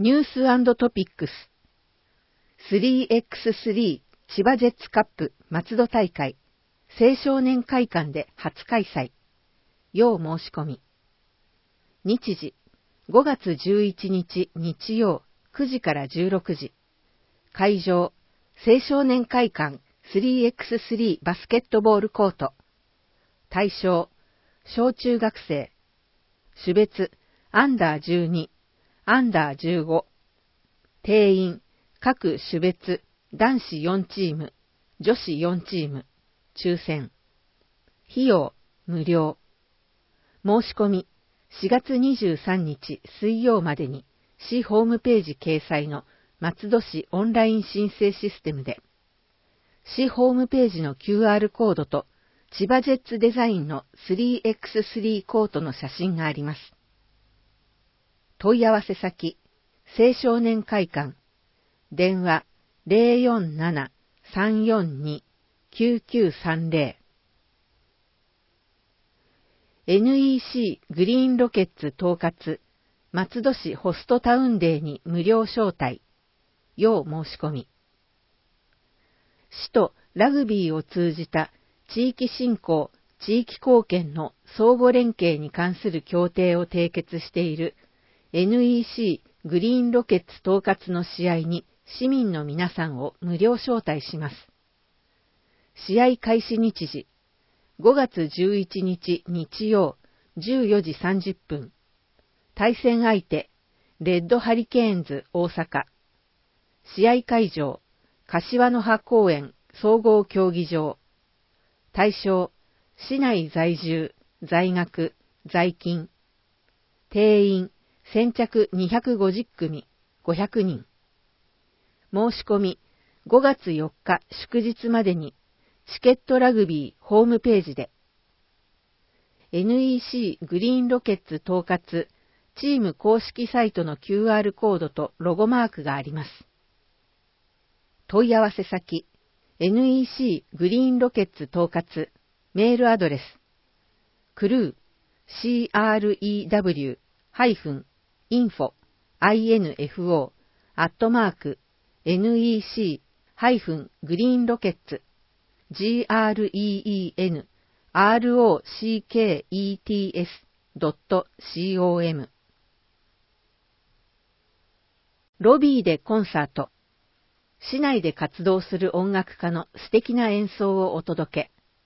ニュース&トピックス 3x3 千葉ジェッツカップ松戸大会青少年会館で初開催。要申し込み。日時5月11日日曜9時から16時。会場青少年会館 3x3 バスケットボールコート。対象小中学生。種別アンダー12、アンダー15。定員各種別男子4チーム、女子4チーム。抽選。費用無料。申し込み4月23日水曜までに市ホームページ掲載の松戸市オンライン申請システムで、市ホームページの QR コードと千葉ジェッツデザインの 3x3 コートの写真があります。問い合わせ先、青少年会館、電話 047-342-9930。NEC グリーンロケッツ統括、松戸市ホストタウンデーに無料招待。要申し込み。市とラグビーを通じた地域振興、地域貢献の相互連携に関する協定を締結している NEC グリーンロケッツ統括の試合に市民の皆さんを無料招待します。試合開始日時5月11日日曜14時30分。対戦相手レッドハリケーンズ大阪。試合会場柏の葉公園総合競技場。対象市内在住、在学、在勤。定員先着250組500人。申し込み5月4日祝日までにチケットラグビーホームページで。NEC グリーンロケッツ統括チーム公式サイトの QR コードとロゴマークがあります。問い合わせ先 NEC グリーンロケッツ統括メールアドレスクルー creeinfo-info@greenrockets.com ロビーでコンサート。市内で活動する音楽家の素敵な演奏をお届け。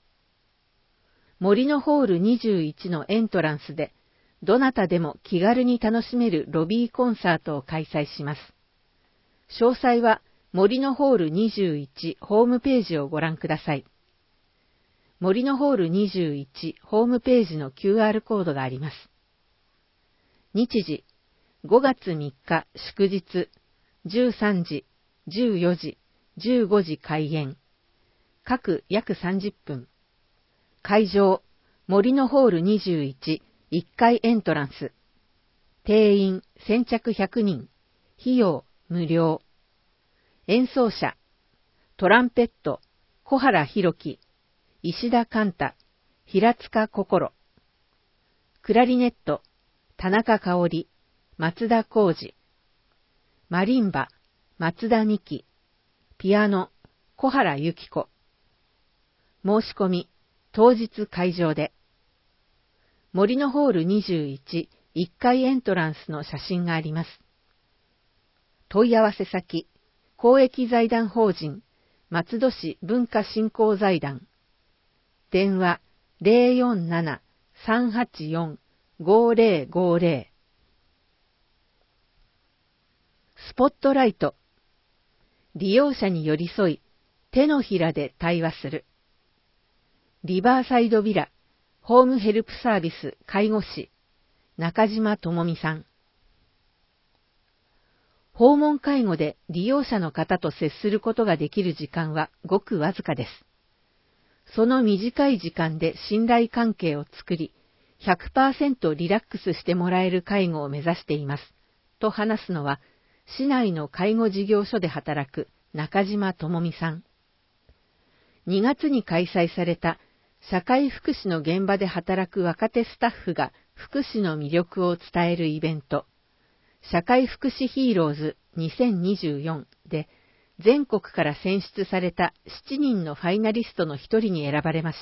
森のホール21のエントランスで、どなたでも気軽に楽しめるロビーコンサートを開催します。詳細は森のホール21ホームページをご覧ください。森のホール21ホームページの QR コードがあります。日時5月3日祝日13時、14時、15時開演。各約30分。会場、森のホール21、1階エントランス。定員、先着100人。費用、無料。演奏者、トランペット、小原弘樹、石田寛太、平塚心。クラリネット、田中香織、松田浩二。マリンバ、松田美希。ピアノ、小原由紀子。申し込み、当日会場で。森のホール21、1階エントランスの写真があります。問い合わせ先、公益財団法人、松戸市文化振興財団。電話047-384-5050。スポットライト。利用者に寄り添い、手のひらで対話する。リバーサイドビラ、ホームヘルプサービス介護士、中島智美さん。訪問介護で利用者の方と接することができる時間はごくわずかです。その短い時間で信頼関係を作り、100% リラックスしてもらえる介護を目指しています。と話すのは、市内の介護事業所で働く中島智美さん。2月に開催された社会福祉の現場で働く若手スタッフが福祉の魅力を伝えるイベント、 社会福祉ヒーローズ2024で全国から選出された7人のファイナリストの一人に選ばれました。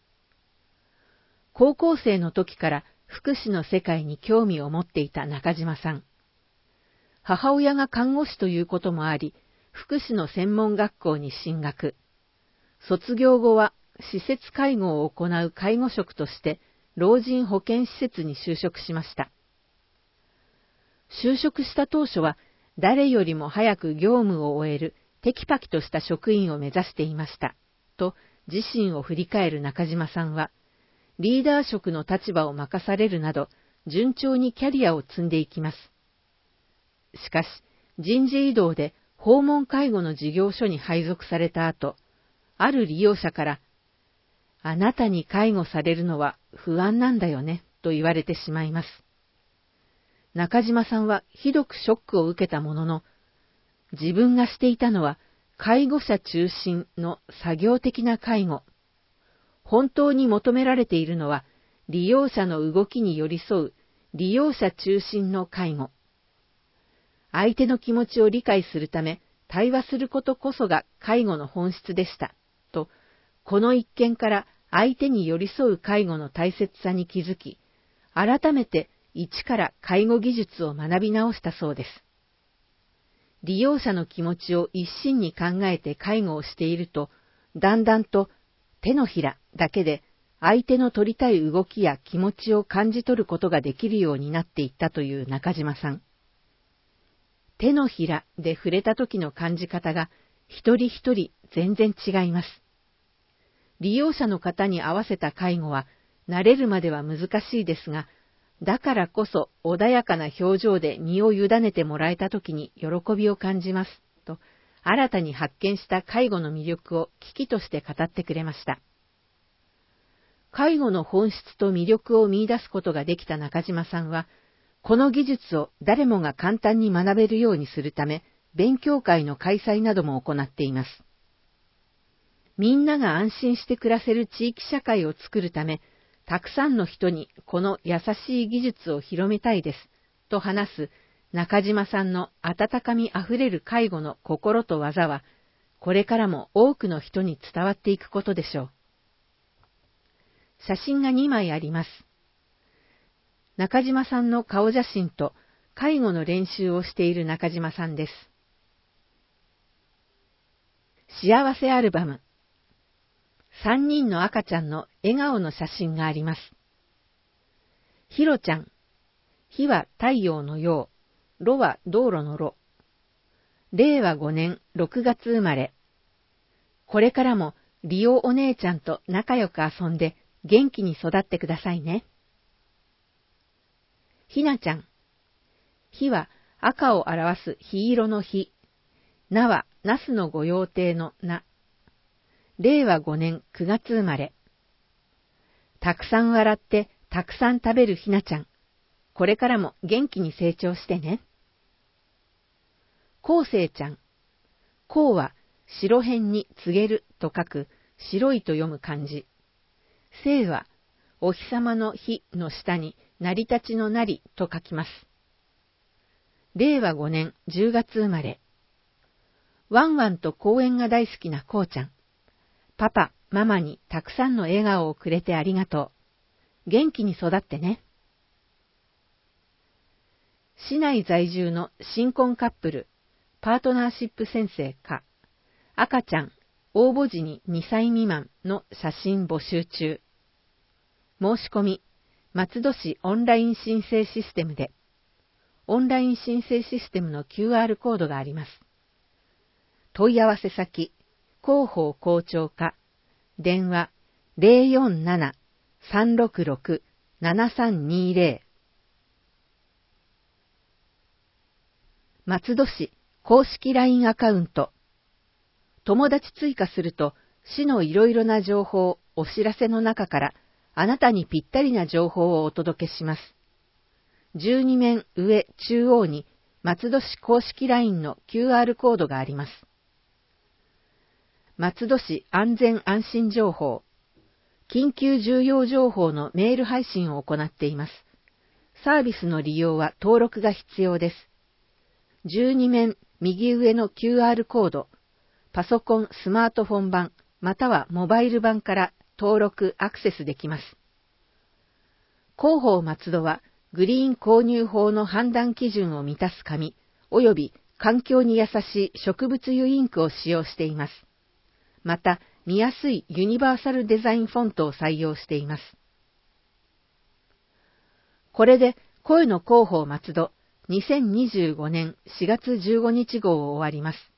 高校生の時から福祉の世界に興味を持っていた中島さん。母親が看護師ということもあり、福祉の専門学校に進学。卒業後は施設介護を行う介護職として老人保健施設に就職しました。就職した当初は誰よりも早く業務を終えるテキパキとした職員を目指していました。と自身を振り返る中島さんは、リーダー職の立場を任されるなど順調にキャリアを積んでいきます。しかし人事異動で訪問介護の事業所に配属された後、ある利用者から、あなたに介護されるのは不安なんだよね、と言われてしまいます。中島さんはひどくショックを受けたものの、自分がしていたのは介護者中心の作業的な介護。本当に求められているのは利用者の動きに寄り添う利用者中心の介護。相手の気持ちを理解するため対話することこそが介護の本質でした。と、この一件から相手に寄り添う介護の大切さに気づき、改めて一から介護技術を学び直したそうです。利用者の気持ちを一心に考えて介護をしていると、だんだんと手のひらだけで相手の取りたい動きや気持ちを感じ取ることができるようになっていったという中島さん。手のひらで触れた時の感じ方が一人一人全然違います。利用者の方に合わせた介護は慣れるまでは難しいですが、だからこそ穏やかな表情で身を委ねてもらえた時に喜びを感じますと、新たに発見した介護の魅力を喜々として語ってくれました。介護の本質と魅力を見出すことができた中島さんは、この技術を誰もが簡単に学べるようにするため、勉強会の開催なども行っています。みんなが安心して暮らせる地域社会を作るため、たくさんの人にこの優しい技術を広めたいです、と話す中島さんの温かみあふれる介護の心と技は、これからも多くの人に伝わっていくことでしょう。写真が2枚あります。中島さんの顔写真と介護の練習をしている中島さんです。幸せアルバム。3人の赤ちゃんの笑顔の写真があります。ひろちゃん。ひは太陽のよう。ろは道路のろ。令和5年6月生まれ。これからもりおお姉ちゃんと仲良く遊んで元気に育ってくださいね。ひなちゃん。ひは赤を表すひ色のひ。なはなすの御用邸のな。令和5年9月生まれ。たくさん笑ってたくさん食べるひなちゃん。これからも元気に成長してね。こうせいちゃん。こうは白辺に告げると書く白いと読む漢字。せいはお日様の日の下に成り立ちのなりと書きます。令和5年10月生まれ。ワンワンと公園が大好きなこうちゃん。パパ、ママにたくさんの笑顔をくれてありがとう。元気に育ってね。市内在住の新婚カップル、パートナーシップ宣誓か、赤ちゃん、応募時に2歳未満の写真募集中。申し込み、松戸市オンライン申請システムで、オンライン申請システムの QR コードがあります。問い合わせ先、広報校長課、電話 047-366-7320。松戸市公式 LINE アカウント。友達追加すると、市のいろいろな情報、お知らせの中から、あなたにぴったりな情報をお届けします。12面上中央に松戸市公式 LINE の QR コードがあります。松戸市安全安心情報、緊急重要情報のメール配信を行っています。 サービスの利用は登録が必要です。12面右上の QR コード、パソコン、スマートフォン版、またはモバイル版から登録・アクセスできます。広報松戸は、グリーン購入法の判断基準を満たす紙、及び環境に優しい植物油インクを使用しています。また、見やすいユニバーサルデザインフォントを採用しています。これで、声の広報松戸2025年4月15日号を終わります。